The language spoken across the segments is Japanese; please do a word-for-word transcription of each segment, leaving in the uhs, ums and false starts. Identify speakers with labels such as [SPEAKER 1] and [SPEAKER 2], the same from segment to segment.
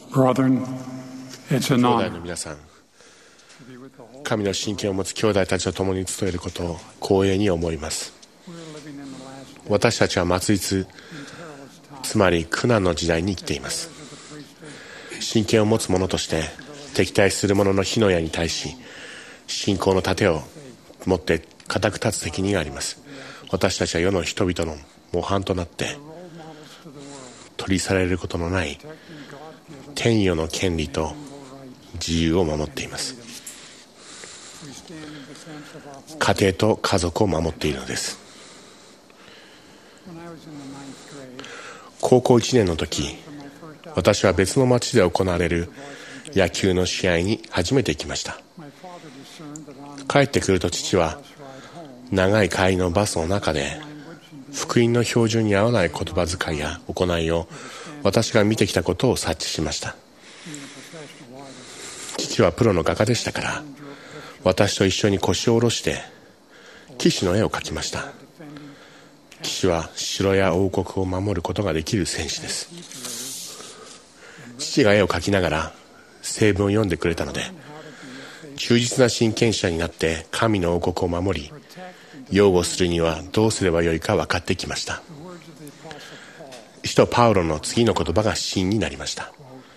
[SPEAKER 1] Brethren, it's an
[SPEAKER 2] 兄弟
[SPEAKER 1] honor
[SPEAKER 2] の皆さん、
[SPEAKER 1] to be with the whole.
[SPEAKER 2] 神の親権を持つ兄弟たちと共に務めることを光栄に思います。
[SPEAKER 1] We're living in the last days
[SPEAKER 2] 私たちは末日、
[SPEAKER 1] in perilous times.
[SPEAKER 2] つまり苦難の時代に生きています。
[SPEAKER 1] As a priesthood,
[SPEAKER 2] 親権を持つ者として敵対する者の火の矢に対し、信仰の盾を持って固く立つ責任があります。私たちは世の人々の模範となって
[SPEAKER 1] role models to the world,
[SPEAKER 2] 取り去られることのない
[SPEAKER 1] protecting God-given
[SPEAKER 2] 天与の権利と
[SPEAKER 1] civil rights.
[SPEAKER 2] 自由を守っています。
[SPEAKER 1] We stand in defense of our home.
[SPEAKER 2] 家庭と家族を守っているのです。
[SPEAKER 1] When I was in the ninth grade,
[SPEAKER 2] 高校いちねんの時、
[SPEAKER 1] for my first out,
[SPEAKER 2] 私は別の町で行われる野球の試合に初めて行きました。
[SPEAKER 1] my father discerned that on
[SPEAKER 2] 帰ってくると父は
[SPEAKER 1] bus ride home,
[SPEAKER 2] 長い帰りのバスの中で
[SPEAKER 1] language and
[SPEAKER 2] 福音の標準に合わない言葉遣いや行いを私が見てきたことを察知しました。
[SPEAKER 1] being a professional artist,
[SPEAKER 2] 父はプロの画家でしたから、私と一緒に腰を下ろして騎士の絵を描きました。
[SPEAKER 1] defending
[SPEAKER 2] 騎士は城や王国を守ることができる戦士です。 父が絵を描きながら聖文を読んでくれたので、
[SPEAKER 1] how to be a faith,
[SPEAKER 2] 忠実な親権者になって神の王国を守り、
[SPEAKER 1] protect and
[SPEAKER 2] 擁護するにはどうすればよいか分かってきました。
[SPEAKER 1] the words of the Apostle Paul.
[SPEAKER 2] 使徒パウロの次の言葉が真になりました。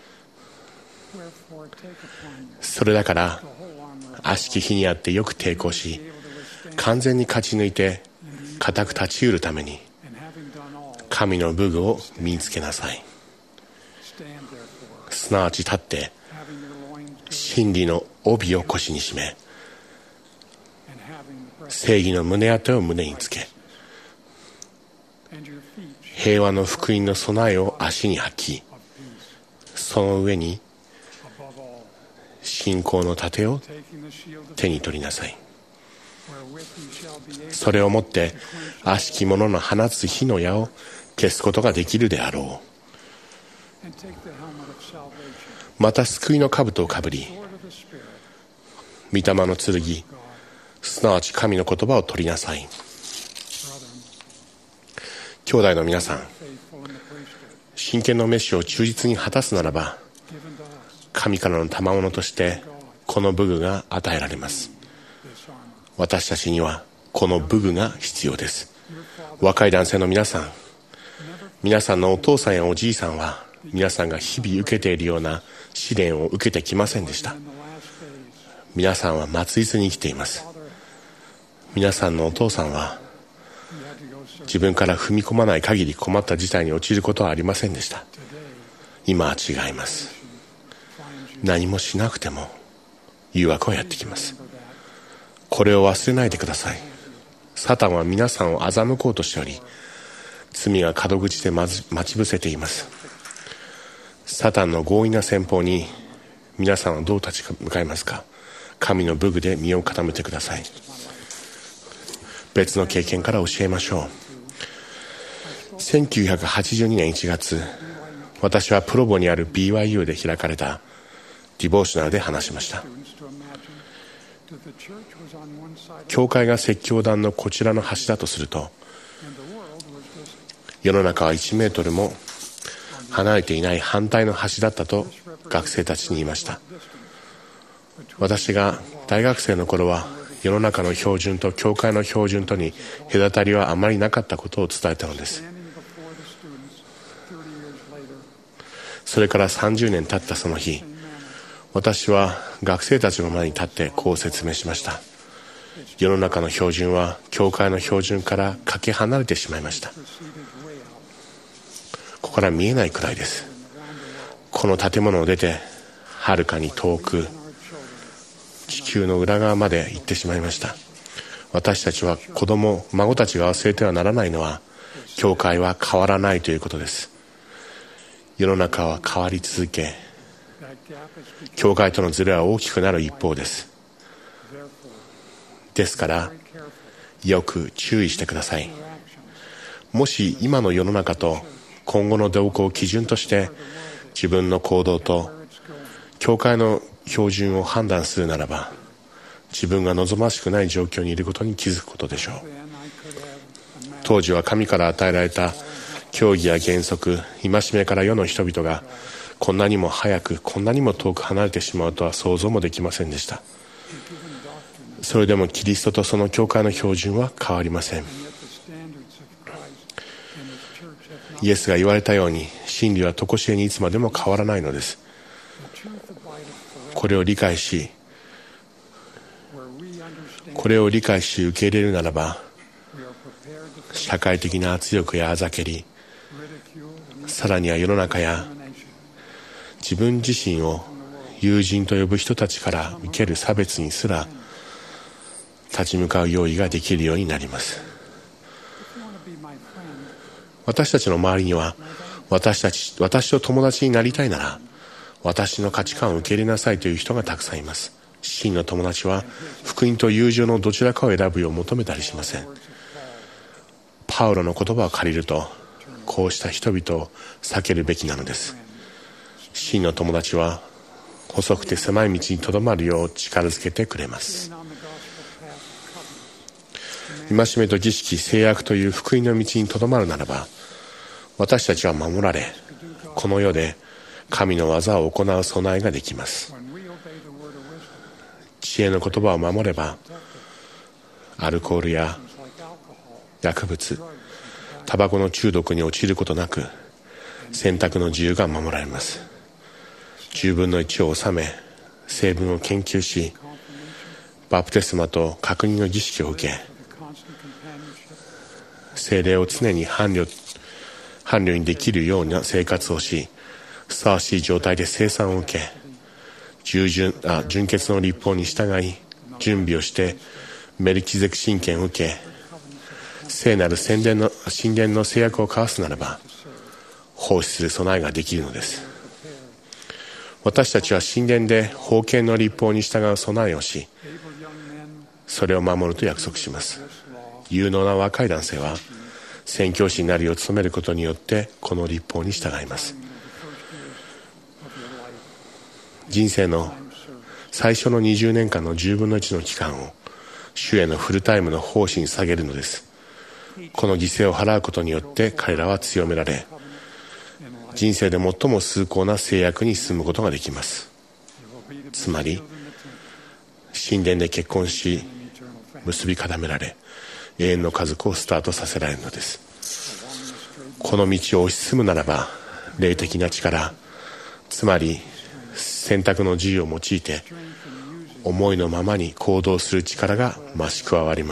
[SPEAKER 1] Wherefore, take upon you
[SPEAKER 2] それだから
[SPEAKER 1] the whole armor of
[SPEAKER 2] 悪しき日にあってよく抵抗し、
[SPEAKER 1] be able to withstand,
[SPEAKER 2] 完全に勝ち抜いて固く立ち得るために
[SPEAKER 1] and having done all,
[SPEAKER 2] 神の武具を身につけなさい。
[SPEAKER 1] stand therefore,
[SPEAKER 2] すなわち立って
[SPEAKER 1] having your loins girded,
[SPEAKER 2] 真理の帯を腰に締め、
[SPEAKER 1] and having the breastplate,
[SPEAKER 2] 正義の胸当てを胸につけ、
[SPEAKER 1] and your feet
[SPEAKER 2] 平和の福音の備えを足に履き、
[SPEAKER 1] of peace.
[SPEAKER 2] その上に
[SPEAKER 1] Above all,
[SPEAKER 2] 信仰の盾を
[SPEAKER 1] taking the shield of
[SPEAKER 2] 手に取りなさい。
[SPEAKER 1] wherewith you shall be able
[SPEAKER 2] それをもって悪しき者の放つ火の矢を消すことができるであろ
[SPEAKER 1] and take the helmet of salvation,
[SPEAKER 2] う。また救いの兜をかぶり、
[SPEAKER 1] sword of the Spirit,
[SPEAKER 2] 御霊の剣、
[SPEAKER 1] God.
[SPEAKER 2] すなわち神の言葉を取りなさい。
[SPEAKER 1] Brethren,
[SPEAKER 2] 兄弟の皆さん、
[SPEAKER 1] faithful in the priesthood,
[SPEAKER 2] 真剣の召しを忠実に果たすならば、
[SPEAKER 1] given to us
[SPEAKER 2] 神からの賜物としてこの武具が与えられます。
[SPEAKER 1] this armor.
[SPEAKER 2] 私たちにはこの武具が必要です。
[SPEAKER 1] Your father
[SPEAKER 2] 若い男性の皆さん、
[SPEAKER 1] never
[SPEAKER 2] 皆さんのお父さんやおじいさんは皆さんが日々受けているような試練を受けてきませんでした。
[SPEAKER 1] in the last days,
[SPEAKER 2] 皆さんは末日に生きています。
[SPEAKER 1] Father,
[SPEAKER 2] 皆さんのお父さんは
[SPEAKER 1] you had to go search
[SPEAKER 2] 自分から踏み込まない限り困った事態に陥ることはありませんでした。
[SPEAKER 1] today.
[SPEAKER 2] 今は違います。
[SPEAKER 1] Finds you.
[SPEAKER 2] 何もしなくても誘惑はやってきます。
[SPEAKER 1] Remember that.
[SPEAKER 2] これを忘れないでください。サタンは皆さんを欺こうとしており、罪が門口で待ち伏せています。サタンの強引な戦法に皆さんはどう立ち向かいますか。神の武具で身を固めてください。別の経験から教えましょう。せんきゅうひゃくはちじゅうにねんいちがつ、私はプロボにある ビーワイユー で開かれたディボーショナルで話しました。
[SPEAKER 1] Students to imagine that the church was on one side
[SPEAKER 2] 教会が説教壇のこちらの端だとすると、
[SPEAKER 1] and the world was just
[SPEAKER 2] 世の中はいちメートルも離れていない反対の端だったと学生たちに言いました。私が大学生の頃は世の中の標準と教会の標準とに隔たりはあまりなかったことを伝えたのです。
[SPEAKER 1] standing before the students thirty years later,
[SPEAKER 2] それからさんじゅうねん経ったその日、私は学生たちの前に立ってこう説明しました。世の中の標準は教会の標準からかけ離れてしまいました。
[SPEAKER 1] proceeded way out
[SPEAKER 2] ここから見えないくらいです。この建物を出てはるかに遠く
[SPEAKER 1] in our children.
[SPEAKER 2] 地球の裏側まで行ってしまいました。私たちは子供、孫たちが忘れてはならないのは、教会は変わらないということです。世の中は変わり続け、
[SPEAKER 1] That gap is becoming
[SPEAKER 2] 教会とのズレは大きくなる一方です。
[SPEAKER 1] therefore
[SPEAKER 2] ですから
[SPEAKER 1] very careful
[SPEAKER 2] よく注意してください。
[SPEAKER 1] in your actions.
[SPEAKER 2] もし今の世の中と今後の動向を基準として自分の行動と
[SPEAKER 1] Where it's going.
[SPEAKER 2] 教会の標準を判断するならば、自分が望ましくない状況にいることに気づくことでしょう。
[SPEAKER 1] Then I could have imagined
[SPEAKER 2] 当時は神から与えられた教義や原則、戒めから世の人々がこんなにも早く、こんなにも遠く離れてしまうとは想像もできませんでした。それでもキリストとその教会の標準は変わりません。イエスが言われたように、真理は常しえにいつまでも変わらないのです。これを理解し、これを理解し受け入れるならば、社会的な圧力やあざけり、さらには世の中や自分自身を友人と呼ぶ人たちから受ける差別にすら立ち向かう用意ができるようになります。私たちの周りには、私たち、私と友達になりたいなら、私の価値観を受け入れなさいという人がたくさんいます。真の友達は福音と友情のどちらかを選ぶよう求めたりしません。パウロの言葉を借りると、こうした人々を避けるべきなのです。真の友達は細くて狭い道にとどまるよう力づけてくれます。戒めと儀式、制約という福音の道にとどまるならば、私たちは守られ、この世で神の技を行う備えができます。知恵の言葉を守れば、アルコールや薬物、タバコの中毒に陥ることなく、選択の自由が守られます。じゅうぶんのいちを収め、成分を研究し、バプテスマと確認の儀式を受け、聖霊を常に伴侶伴侶にできるような生活をし、ふさわしい状態で聖餐を受け、従順あ純潔の律法に従い準備をしてメルキゼク神権を受け、聖なる神殿の神殿の制約を交わすならば、奉仕する備えができるのです。私たちは神殿で封建の律法に従う備えをし、それを守ると約束します。有能な若い男性は宣教師になるよう努めることによってこの律法に従います。人生の最初のにじゅうねんかんのじゅうぶんのいちの期間を主へのフルタイムの奉仕に捧げるのです。この犠牲を払うことによって彼らは強められ、人生で最も崇高な制約に進むことができます。つまり神殿で結婚し結び固められ、永遠の家族をスタートさせられるのです。この道を推し進むならば、霊的な力、つまり選択の自由を用いて思いのままに行動する力が増し加わります。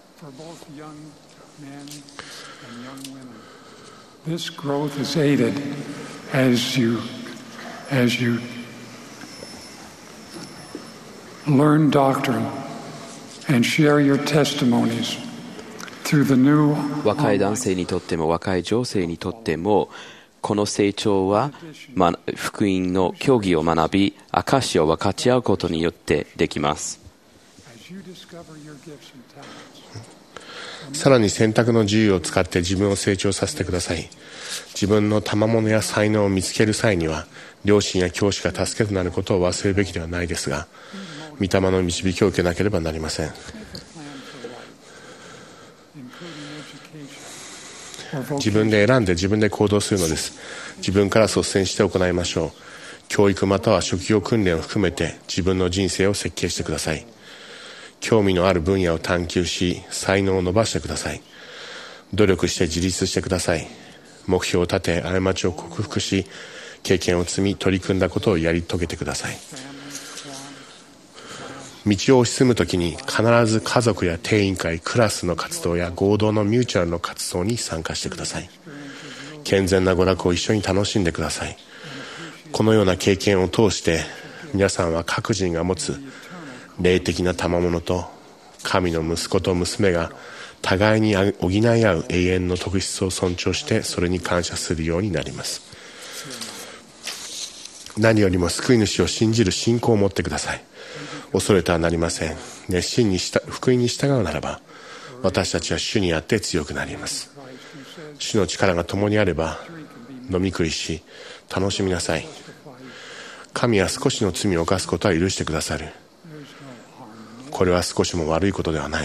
[SPEAKER 1] This growth is aided as you as you learn doctrine and share your testimonies through the new
[SPEAKER 3] 若い男性にとっても若い女性にとっても、この成長は、ま、福音の教義を学び、証を分かち合うことによってできます。
[SPEAKER 2] さらに選択の自由を使って自分を成長させてください。自分の賜物や才能を見つける際には、両親や教師が助けとなることを忘れるべきではないですが、御霊の導きを受けなければなりません。自分で選んで自分で行動するのです。自分から率先して行いましょう。教育または職業訓練を含めて自分の人生を設計してください。興味のある分野を探求し、才能を伸ばしてください。努力して自立してください。目標を立て、過ちを克服し、経験を積み、取り組んだことをやり遂げてください。道を推し進むときに必ず家族や定員会、クラスの活動や合同のミューチュアルの活動に参加してください。健全な娯楽を一緒に楽しんでください。このような経験を通して皆さんは各人が持つ霊的な賜物と神の息子と娘が互いに補い合う永遠の特質を尊重して、それに感謝するようになります。何よりも救い主を信じる信仰を持ってください。恐れてはなりません。熱心にした福音に従うならば、私たちは主にあって強くなります。主の力が共にあれば飲み食いし楽しみなさい。神は少しの罪を犯すことは許してくださる。これは少しも悪いことではない。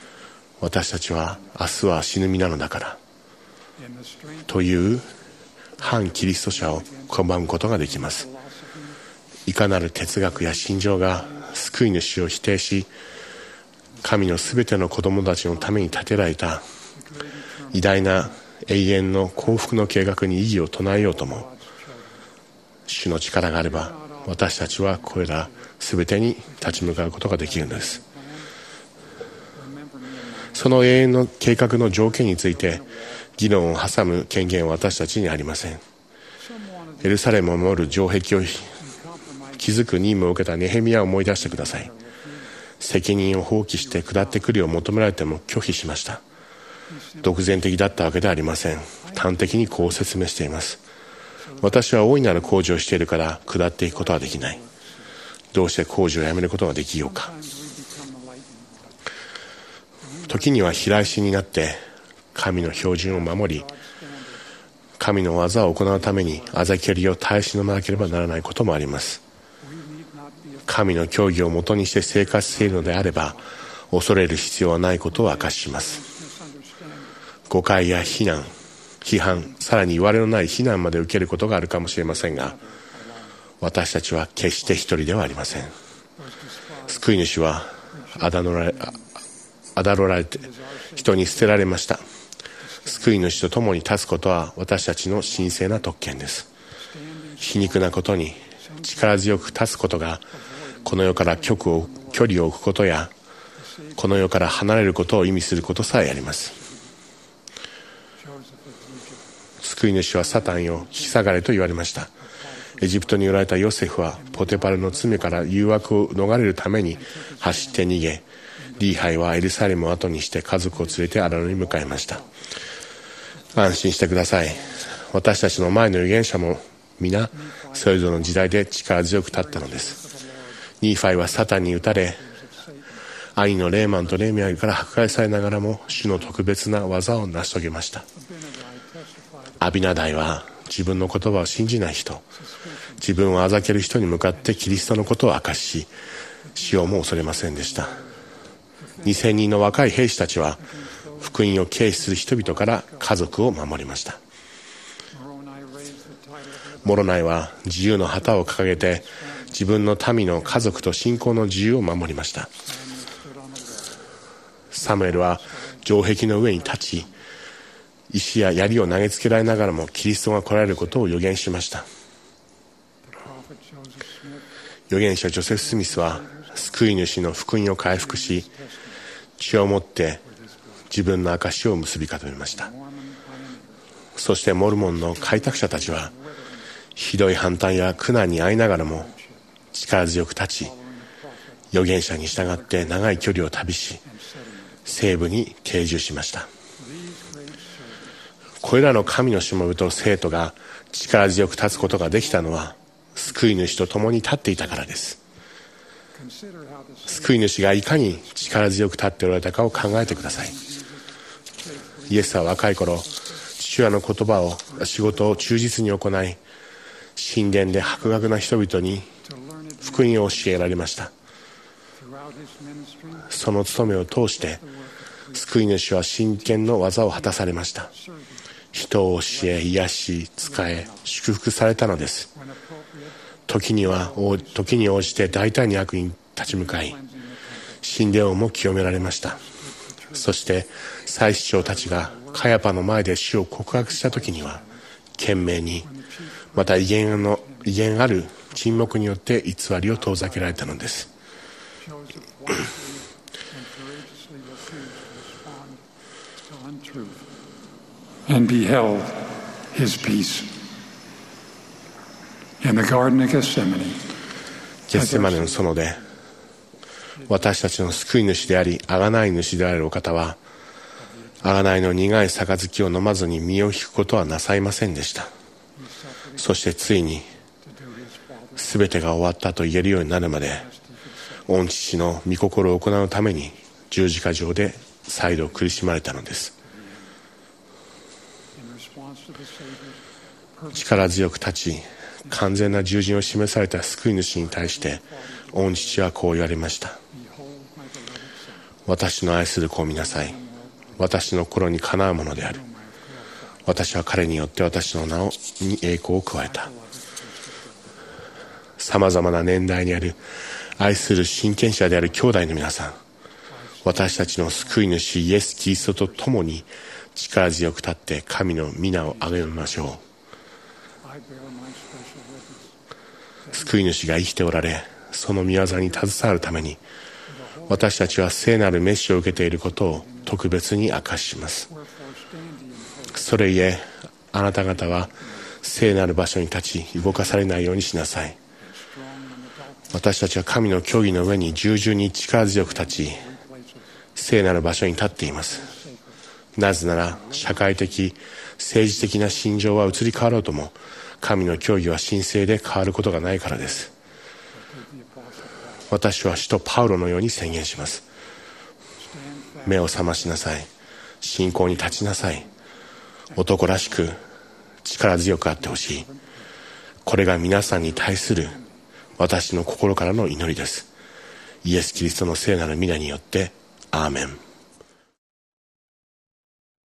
[SPEAKER 2] 私たちは明日は死ぬ身なのだからという反キリスト者を拒むことができます。いかなる哲学や信条が救い主を否定し、神のすべての子供たちのために立てられた偉大な永遠の幸福の計画に異議を唱えようとも、主の力があれば私たちはこれらすべてに立ち向かうことができるのです。その永遠の計画の条件について議論を挟む権限は私たちにありません。エルサレムを守る城壁を築く任務を受けたネヘミヤを思い出してください。責任を放棄して下ってくるよう求められても拒否しました。独善的だったわけではありません。端的にこう説明しています。私は大いなる工事をしているから下っていくことはできない。どうして工事をやめることができようか。時には平石になって神の標準を守り、神の技を行うためにあざけりを耐え忍ばなければならないこともあります。神の教義をもとにして生活しているのであれば、恐れる必要はないことを明かします。誤解や非難、批判、さらに言われのない非難まで受けることがあるかもしれませんが、私たちは決して一人ではありません。救い主はあだのられ、あだろられて人に捨てられました。救い主と共に立つことは私たちの神聖な特権です。皮肉なことに力強く立つことがこの世から距離を距離を置くことやこの世から離れることを意味することさえあります。救い主はサタンよ引き下がれと言われました。エジプトに売られたヨセフはポテパルの罪から誘惑を逃れるために走って逃げ、リーハイはエルサレムを後にして家族を連れてアラノに向かいました。安心してください。私たちの前の預言者も皆それぞれの時代で力強く立ったのです。ニーファイはサタンに打たれ、兄のレーマンとレーミアから迫害されながらも主の特別な技を成し遂げました。アビナダイは自分の言葉を信じない人、自分をあざける人に向かってキリストのことを明かし、死をも恐れませんでした。にせんにんの若い兵士たちは福音を軽視する人々から家族を守りました。モロナイは自由の旗を掲げて自分の民の家族と信仰の自由を守りました。サムエルは城壁の上に立ち、石や槍を投げつけられながらもキリストが来られることを予言しました。預言者ジョセフ・スミスは救い主の福音を回復し、血をもって自分の証を結び固めました。そしてモルモンの開拓者たちはひどい反対や苦難に遭いながらも力強く立ち、預言者に従って長い距離を旅し、西部に定住しました。これらの神のしもべと生徒が力強く立つことができたのは救い主と共に立っていたからです。救い主がいかに力強く立っておられたかを考えてください。イエスは若い頃、父親の言葉を仕事を忠実に行い、神殿で博学な人々に福音を教えられました。その務めを通して救い主は真剣の技を果たされました。人を教え、癒し、仕え、祝福されたのです。時には時に応じて大胆に悪に立ち向かい、神殿をも清められました。そして祭司長たちがカヤパの前で主を告白した時には懸命に、また威厳の威厳ある沈黙によって偽りを遠ざけられたのです。
[SPEAKER 1] And beheld his peace in the garden of Gethsemane.
[SPEAKER 2] ゲッセマネの園で私たちの救い主であり贖い主であるお方は、贖いの苦い杯を飲まずに身を引くことはなさいませんでした。そしてついに全てが終わったと言えるようになるまで、御父の御心を行うために十字架上で再度苦しまれたのです。力強く立ち、完全な従順を示された救い主に対して御父はこう言われました。私の愛する子を見なさい。私の心にかなうものである。 私は彼によって私の名に栄光を加えた。さまざまな年代にある愛する親権者である兄弟の皆さん、私たちの救い主イエス・キリストと共に力強く立って神の皆をあげましょう。救い主が生きておられ、その御業に携わるために、私たちは聖なる召しを受けていることを特別に明かしします。それゆえ、あなた方は聖なる場所に立ち、動かされないようにしなさい。私たちは神の教義の上に従順に力強く立ち、聖なる場所に立っています。なぜなら、社会的、政治的な心情は移り変わろうとも、神の教義は神聖で変わることがないからです。私は使徒パウロのように宣言します。目を覚ましなさい。信仰に立ちなさい。男らしく力強くあってほしい。これが皆さんに対する私の心からの祈りです。イエス・キリストの聖なる皆によってアーメン。